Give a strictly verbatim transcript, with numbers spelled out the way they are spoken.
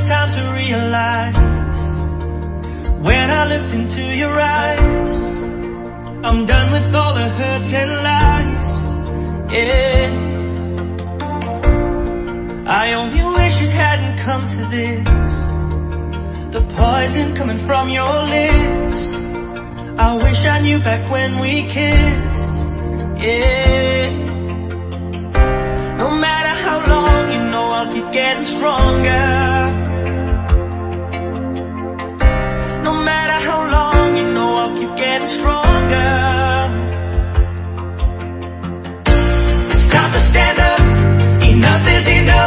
it's time to realize, when I looked into your eyes, I'm done with all the hurts and lies. Yeah, I only wish it hadn't come to this, the poison coming from your lips. I wish I knew back when we kissed. Yeah, no matter how long, you know I'll keep getting stronger. No matter how long, you know I'll keep getting stronger. It's time to stand up, enough is enough.